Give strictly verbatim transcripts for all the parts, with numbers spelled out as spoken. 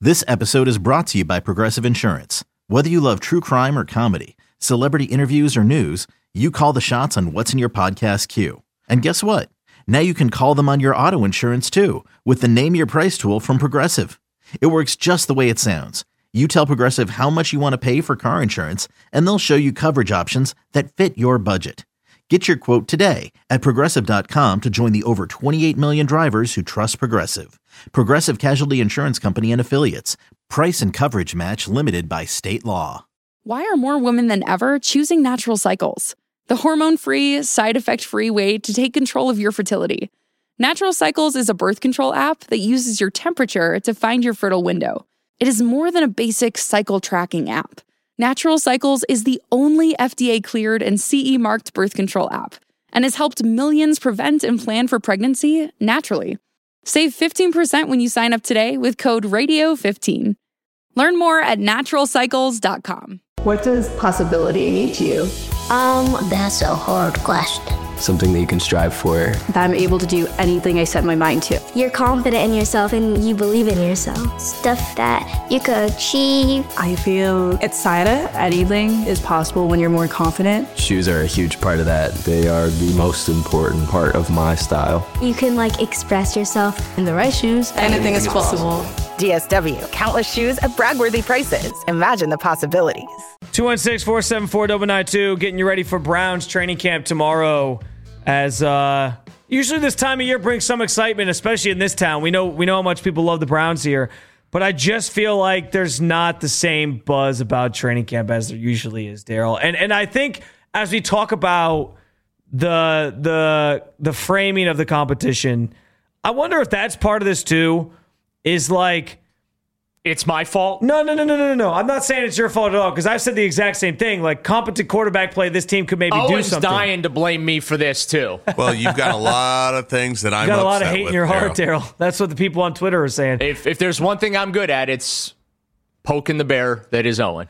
This episode is brought to you by Progressive Insurance. Whether you love true crime or comedy, celebrity interviews or news, you call the shots on what's in your podcast queue. And guess what? Now you can call them on your auto insurance too with the Name Your Price tool from Progressive. It works just the way it sounds. You tell Progressive how much you want to pay for car insurance, and they'll show you coverage options that fit your budget. Get your quote today at Progressive dot com to join the over twenty-eight million drivers who trust Progressive. Progressive Casualty Insurance Company and Affiliates. Price and coverage match limited by state law. Why are more women than ever choosing Natural Cycles? The hormone-free, side-effect-free way to take control of your fertility. Natural Cycles is a birth control app that uses your temperature to find your fertile window. It is more than a basic cycle tracking app. Natural Cycles is the only F D A-cleared and C E-marked birth control app and has helped millions prevent and plan for pregnancy naturally. Save fifteen percent when you sign up today with code radio fifteen. Learn more at natural cycles dot com. What does possibility mean to you? Um, that's a hard question. Something that you can strive for. That I'm able to do anything I set my mind to. You're confident in yourself and you believe in yourself. Stuff that you could achieve. I feel excited. Anything is possible when you're more confident. Shoes are a huge part of that. They are the most important part of my style. You can like express yourself. In the right shoes, anything, anything is possible. possible. D S W, countless shoes at brag-worthy prices. Imagine the possibilities. two one six, four seven four, nine nine two, getting you ready for Browns training camp tomorrow. As uh, usually this time of year brings some excitement, especially in this town. We know we know how much people love the Browns here, but I just feel like there's not the same buzz about training camp as there usually is, Daryl. And and I think as we talk about the the the framing of the competition, I wonder if that's part of this too. Is like, it's my fault? No, no, no, no, no, no. I'm not saying it's your fault at all, because I've said the exact same thing. Like, competent quarterback play, this team could maybe Owen's do something. dying to blame me for this, too. Well, you've got a lot of things that I'm You've got a lot upset of hate with, in your heart, Daryl. Daryl. That's what the people on Twitter are saying. If if there's one thing I'm good at, it's poking the bear that is Owen.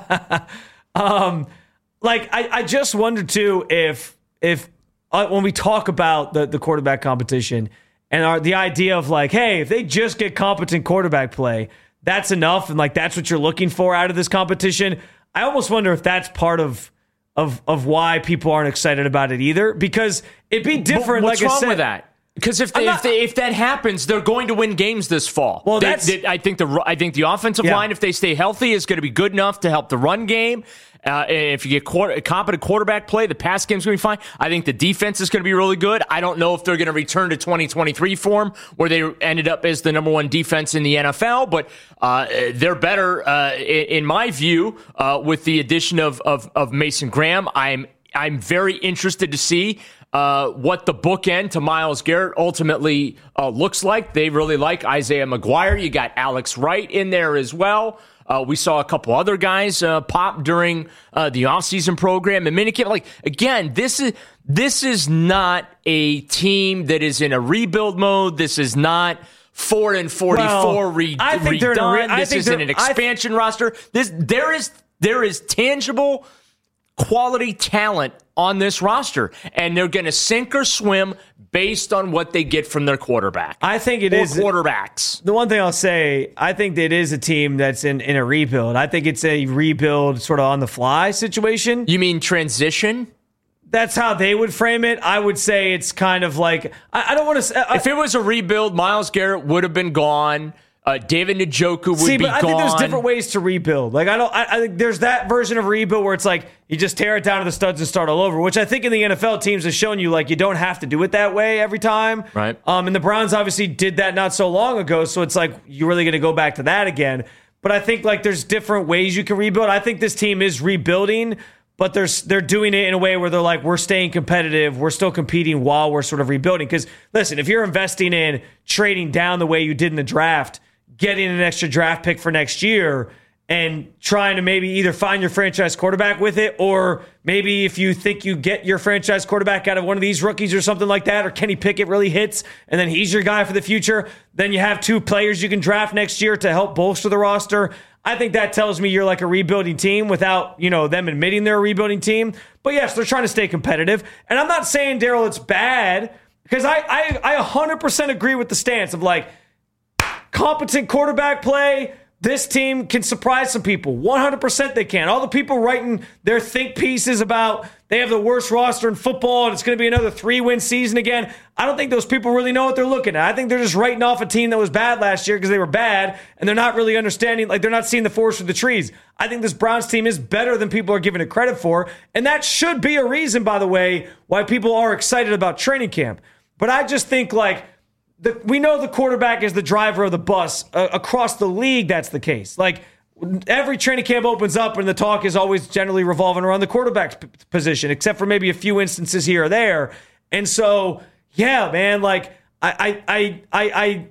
um, like, I, I just wonder, too, if if uh, when we talk about the, the quarterback competition and our, the idea of, like, hey, if they just get competent quarterback play, that's enough, and like that's what you're looking for out of this competition. I almost wonder if that's part of of of why people aren't excited about it either, because it'd be different. But what's like wrong I said, with that? Because if they, not, if they, if that happens, they're going to win games this fall. Well, they, that's they, I think the I think the offensive yeah. line, if they stay healthy, is going to be good enough to help the run game. Uh, if you get quarter, competent quarterback play, the pass game's going to be fine. I think the defense is going to be really good. I don't know if they're going to return to twenty twenty-three form where they ended up as the number one defense in the N F L, but uh, they're better, uh, in, in my view, uh, with the addition of, of, of Mason Graham. I'm I'm very interested to see uh, what the bookend to Myles Garrett ultimately uh, looks like. They really like Isaiah McGuire. You got Alex Wright in there as well. Uh, we saw a couple other guys uh, pop during uh, the offseason program and minicamp. Like, again, this is this is not a team that is in a rebuild mode. This is not four and forty-four well, re- I think redone. Re- I this think isn't an expansion th- roster. This there is there is tangible quality talent on this roster, and they're going to sink or swim based on what they get from their quarterback. I think it or is quarterbacks. The one thing I'll say, I think that it is a team that's in, in a rebuild. I think it's a rebuild sort of on the fly situation. You mean transition? That's how they would frame it. I would say it's kind of like, I, I don't want to. If it was a rebuild, Myles Garrett would have been gone. Uh, David Njoku would See, be but I gone. think there's different ways to rebuild. Like I don't. I, I think there's that version of rebuild where it's like you just tear it down to the studs and start all over. Which I think in the N F L teams has shown you like you don't have to do it that way every time. Right. Um. And the Browns obviously did that not so long ago. So it's like you're really going to go back to that again. But I think like there's different ways you can rebuild. I think this team is rebuilding, but they're they're doing it in a way where they're like we're staying competitive. We're still competing while we're sort of rebuilding. Because listen, if you're investing in trading down the way you did in the draft, getting an extra draft pick for next year and trying to maybe either find your franchise quarterback with it, or maybe if you think you get your franchise quarterback out of one of these rookies or something like that, or Kenny Pickett really hits and then he's your guy for the future, then you have two players you can draft next year to help bolster the roster. I think that tells me you're like a rebuilding team without, you know, them admitting they're a rebuilding team. But yes, they're trying to stay competitive. And I'm not saying, Daryl, it's bad, because I, I, I one hundred percent agree with the stance of like, competent quarterback play, this team can surprise some people. one hundred percent they can. All the people writing their think pieces about they have the worst roster in football and it's going to be another three-win season again, I don't think those people really know what they're looking at. I think they're just writing off a team that was bad last year because they were bad, and they're not really understanding, like they're not seeing the forest for the trees. I think this Browns team is better than people are giving it credit for, and that should be a reason, by the way, why people are excited about training camp. But I just think, like, The, we know the quarterback is the driver of the bus. Uh, across the league, that's the case. Like, every training camp opens up and the talk is always generally revolving around the quarterback p- position, except for maybe a few instances here or there. And so, yeah, man, like, I, I, I, I, I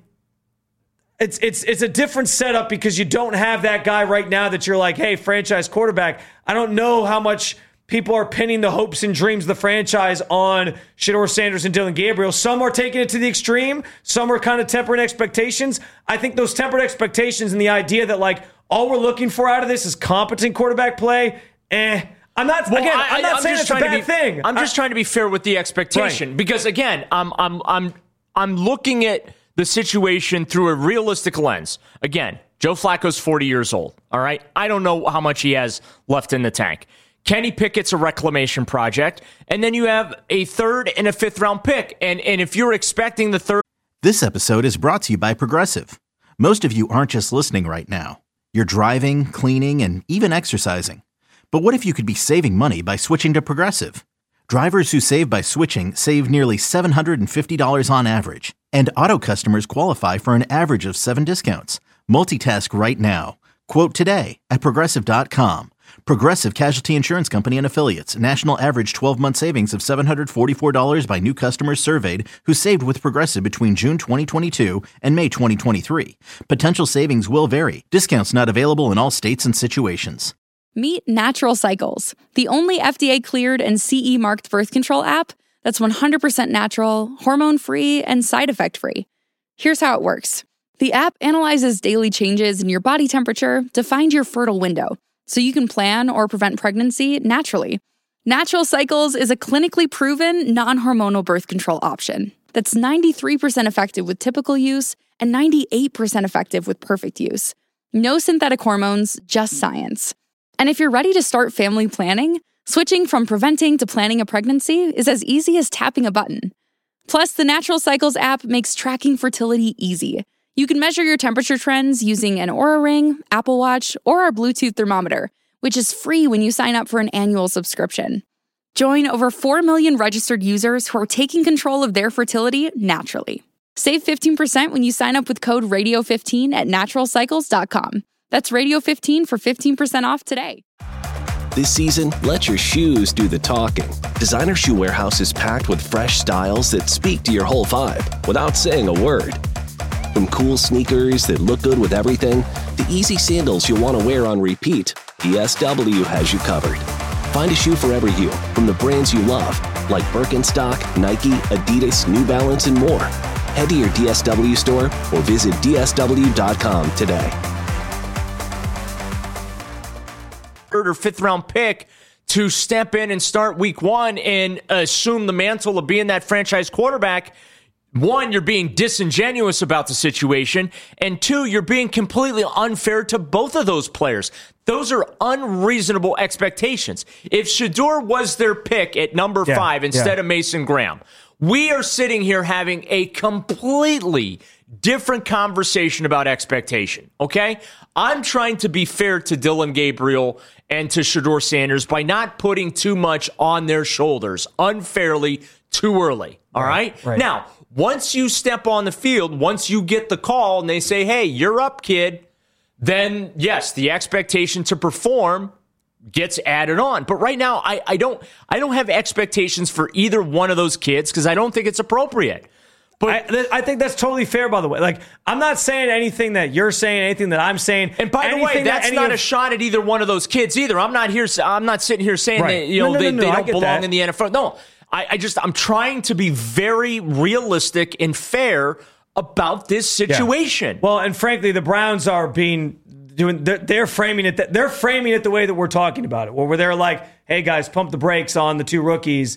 it's, it's, it's a different setup because you don't have that guy right now that you're like, hey, franchise quarterback. I don't know how much people are pinning the hopes and dreams of the franchise on Shedeur Sanders and Dillon Gabriel. Some are taking it to the extreme. Some are kind of tempering expectations. I think those tempered expectations and the idea that, like, all we're looking for out of this is competent quarterback play, eh. I'm not, well, again, I, I'm not I'm saying it's a bad be, thing. I'm just I, trying to be fair with the expectation. Right. Because, again, I'm, I'm, I'm, I'm looking at the situation through a realistic lens. Again, Joe Flacco's forty years old, all right? I don't know how much he has left in the tank. Kenny Pickett's a reclamation project, and then you have a third and a fifth round pick. And, and if you're expecting the third... This episode is brought to you by Progressive. Most of you aren't just listening right now. You're driving, cleaning, and even exercising. But what if you could be saving money by switching to Progressive? Drivers who save by switching save nearly seven hundred fifty dollars on average. And auto customers qualify for an average of seven discounts. Multitask right now. Quote today at Progressive dot com. Progressive Casualty Insurance Company and Affiliates. National average twelve-month savings of seven hundred forty-four dollars by new customers surveyed who saved with Progressive between June twenty twenty-two and May twenty twenty-three. Potential savings will vary. Discounts not available in all states and situations. Meet Natural Cycles, the only F D A-cleared and C E-marked birth control app that's one hundred percent natural, hormone-free, and side effect-free. Here's how it works. The app analyzes daily changes in your body temperature to find your fertile window, so you can plan or prevent pregnancy naturally. Natural Cycles is a clinically proven, non-hormonal birth control option that's ninety-three percent effective with typical use and ninety-eight percent effective with perfect use. No synthetic hormones, just science. And if you're ready to start family planning, switching from preventing to planning a pregnancy is as easy as tapping a button. Plus, the Natural Cycles app makes tracking fertility easy. You can measure your temperature trends using an Oura Ring, Apple Watch, or our Bluetooth thermometer, which is free when you sign up for an annual subscription. Join over four million registered users who are taking control of their fertility naturally. Save fifteen percent when you sign up with code radio fifteen at natural cycles dot com. That's radio fifteen for fifteen percent off today. This season, let your shoes do the talking. Designer Shoe Warehouse is packed with fresh styles that speak to your whole vibe without saying a word. From cool sneakers that look good with everything, to easy sandals you'll want to wear on repeat, D S W has you covered. Find a shoe for every you from the brands you love, like Birkenstock, Nike, Adidas, New Balance, and more. Head to your D S W store or visit D S W dot com today. Third or fifth round pick to step in and start week one and assume the mantle of being that franchise quarterback. One, you're being disingenuous about the situation, and two, you're being completely unfair to both of those players. Those are unreasonable expectations. If Shedeur was their pick at number yeah, five instead yeah. of Mason Graham, we are sitting here having a completely different conversation about expectation, okay? I'm trying to be fair to Dillon Gabriel and to Shedeur Sanders by not putting too much on their shoulders unfairly too early, all right? right? right. Now, once you step on the field, once you get the call and they say, hey, you're up, kid, then, yes, the expectation to perform gets added on. But right now, I, I don't I don't have expectations for either one of those kids because I don't think it's appropriate. But I, I think that's totally fair, by the way. Like, I'm not saying anything that you're saying, anything that I'm saying. And by the way, that's that not of, a shot at either one of those kids either. I'm not here. I'm not sitting here saying right. that you know no, no, they, no, no, they don't belong that. in the N F L. No, I, I just I'm trying to be very realistic and fair about this situation. Yeah. Well, and frankly, the Browns are being doing. They're, they're framing it. That, they're framing it the way that we're talking about it, where they're like, "Hey guys, pump the brakes on the two rookies."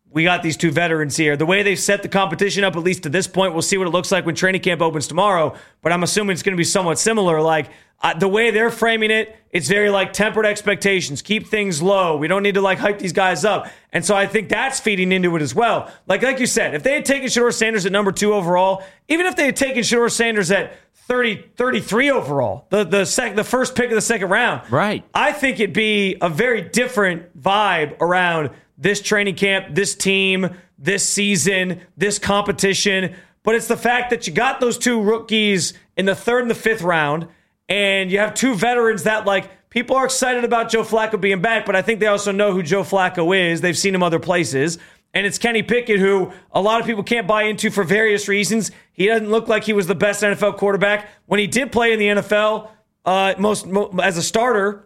we got these two veterans here. The way they've set the competition up, at least to this point, we'll see what it looks like when training camp opens tomorrow, but I'm assuming it's going to be somewhat similar. Like, uh, the way they're framing it, it's very like tempered expectations, keep things low. We don't need to like hype these guys up. And so I think that's feeding into it as well. Like, like you said, if they had taken Shedeur Sanders at number two overall, even if they had taken Shedeur Sanders at thirty, thirty-three overall, the the sec, the first pick of the second round, right? I think it'd be a very different vibe around this training camp, this team, this season, this competition. But it's the fact that you got those two rookies in the third and the fifth round, and you have two veterans that, like, people are excited about Joe Flacco being back, but I think they also know who Joe Flacco is. They've seen him other places. And it's Kenny Pickett, who a lot of people can't buy into for various reasons. He doesn't look like he was the best N F L quarterback. When he did play in the N F L, uh, most as a starter,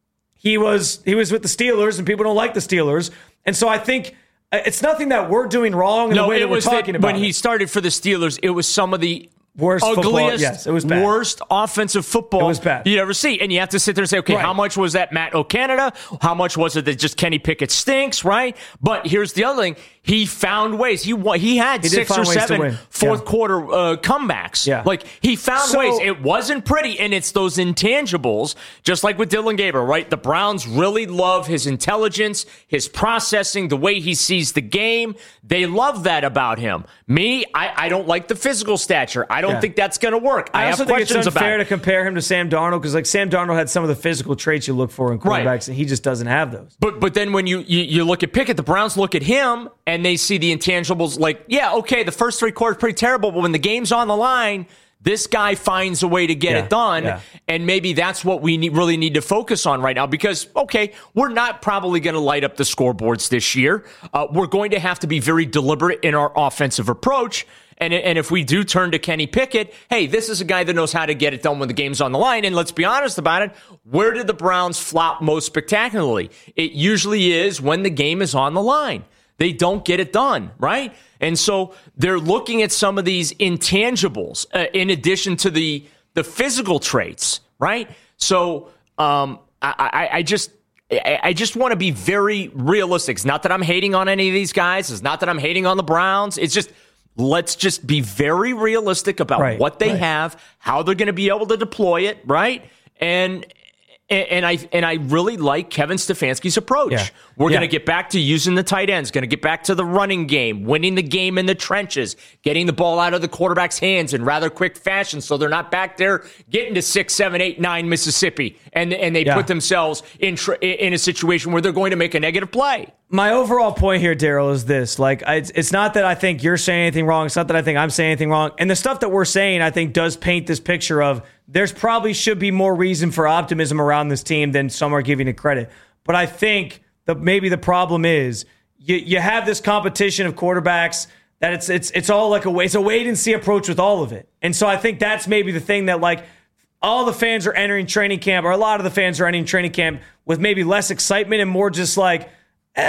he was he was with the Steelers, and people don't like the Steelers. And so I think it's nothing that we're doing wrong in no, the way it that we're was talking that about when it. he started for the Steelers, it was some of the worst ugliest, football. Yes, it was bad. worst offensive football it was bad. you'd ever see. And you have to sit there and say, okay, right. how much was that Matt O'Canada? How much was it that just Kenny Pickett stinks, right? But here's the other thing. He found ways. He he had he six or seven fourth yeah. quarter uh, comebacks. Yeah. Like, he found so, ways. It wasn't pretty, and it's those intangibles, just like with Dillon Gabriel, right? The Browns really love his intelligence, his processing, the way he sees the game. They love that about him. Me, I, I don't like the physical stature. I don't yeah. think that's going to work. I, I have also think questions it's unfair about to compare him to Sam Darnold, because like Sam Darnold had some of the physical traits you look for in quarterbacks, right. and he just doesn't have those. But but then when you, you you look at Pickett, the Browns look at him and they see the intangibles. Like, yeah, okay, the first three quarters pretty terrible, but when the game's on the line, this guy finds a way to get yeah. it done. Yeah. And maybe that's what we need, really need to focus on right now, because, okay, we're not probably going to light up the scoreboards this year. Uh, we're going to have to be very deliberate in our offensive approach. And, and if we do turn to Kenny Pickett, hey, this is a guy that knows how to get it done when the game's on the line. And let's be honest about it. Where did the Browns flop most spectacularly? It usually is when the game is on the line. They don't get it done, right? And so they're looking at some of these intangibles uh, in addition to the the physical traits, right? So um, I, I, I just I just want to be very realistic. It's not that I'm hating on any of these guys. It's not that I'm hating on the Browns. It's just, let's just be very realistic about right, what they right. have, how they're going to be able to deploy it, right? And And I and I really like Kevin Stefanski's approach. Yeah. We're yeah. going to get back to using the tight ends, going to get back to the running game, winning the game in the trenches, getting the ball out of the quarterback's hands in rather quick fashion so they're not back there getting to six, seven, eight, nine Mississippi, and, and they yeah. put themselves in, tr- in a situation where they're going to make a negative play. My overall point here, Daryl, is this. Like, it's, it's not that I think you're saying anything wrong. It's not that I think I'm saying anything wrong. And the stuff that we're saying, I think, does paint this picture of there's probably should be more reason for optimism around this team than some are giving it credit. But I think that maybe the problem is you, you have this competition of quarterbacks that it's it's it's all like a it's a wait and see approach with all of it. And so I think that's maybe the thing that, like, all the fans are entering training camp, or a lot of the fans are entering training camp with maybe less excitement and more just like, eh,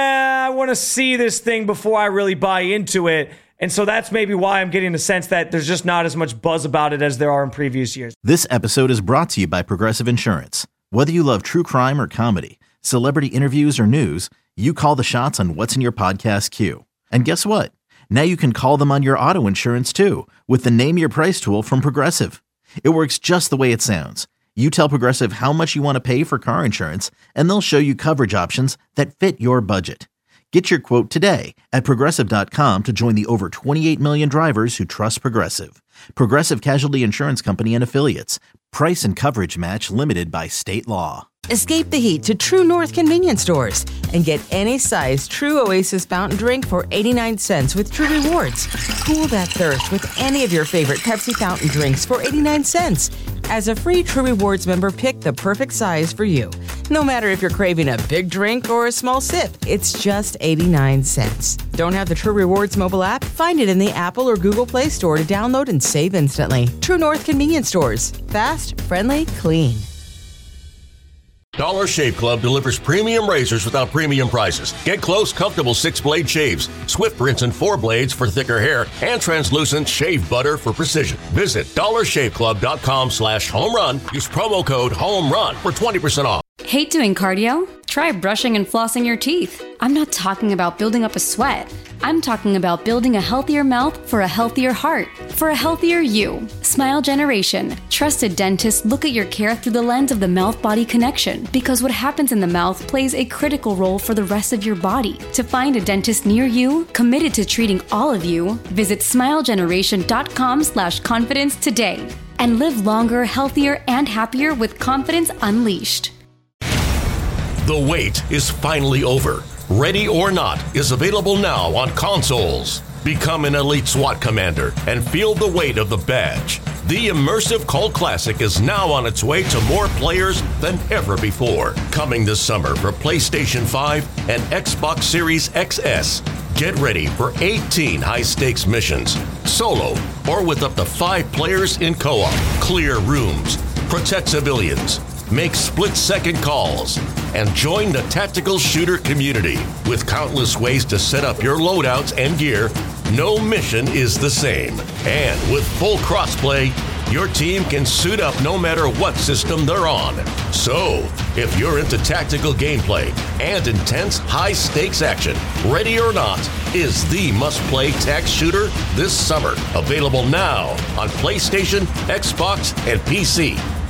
I want to see this thing before I really buy into it. And so that's maybe why I'm getting the sense that there's just not as much buzz about it as there are in previous years. This episode is brought to you by Progressive Insurance. Whether you love true crime or comedy, celebrity interviews or news, you call the shots on what's in your podcast queue. And guess what? Now you can call them on your auto insurance too with the Name Your Price tool from Progressive. It works just the way it sounds. You tell Progressive how much you want to pay for car insurance, and they'll show you coverage options that fit your budget. Get your quote today at Progressive dot com to join the over twenty-eight million drivers who trust Progressive. Progressive Casualty Insurance Company and Affiliates. Price and coverage match limited by state law. Escape the heat to True North convenience stores and get any size True Oasis fountain drink for eighty-nine cents with True Rewards. Cool that thirst with any of your favorite Pepsi fountain drinks for eighty-nine cents. As a free True Rewards member, pick the perfect size for you. No matter if you're craving a big drink or a small sip, it's just eighty-nine cents. Don't have the True Rewards mobile app? Find it in the Apple or Google Play Store to download and save instantly. True North convenience stores. Fast, friendly, clean. Dollar Shave Club delivers premium razors without premium prices. Get close, comfortable six-blade shaves, swift rinse and four blades for thicker hair, and translucent shave butter for precision. Visit dollar shave club dot com slash home run. Use promo code HOME RUN for twenty percent off. Hate doing cardio? Try brushing and flossing your teeth. I'm not talking about building up a sweat. I'm talking about building a healthier mouth for a healthier heart, for a healthier you. Smile Generation. Trusted dentists look at your care through the lens of the mouth-body connection, because what happens in the mouth plays a critical role for the rest of your body. To find a dentist near you, committed to treating all of you, visit smilegeneration.com slash confidence today. And live longer, healthier, and happier with confidence unleashed. The wait is finally over. Ready or Not is available now on consoles. Become an elite SWAT commander and feel the weight of the badge. The immersive cult classic is now on its way to more players than ever before. Coming this summer for PlayStation five and Xbox Series X S. Get ready for eighteen high-stakes missions, solo or with up to five players in co-op. Clear rooms, protect civilians, make split-second calls, and join the tactical shooter community. With countless ways to set up your loadouts and gear, no mission is the same. And with full crossplay, your team can suit up no matter what system they're on. So, if you're into tactical gameplay and intense high-stakes action, Ready or Not is the must-play tac shooter this summer. Available now on PlayStation, Xbox, and P C.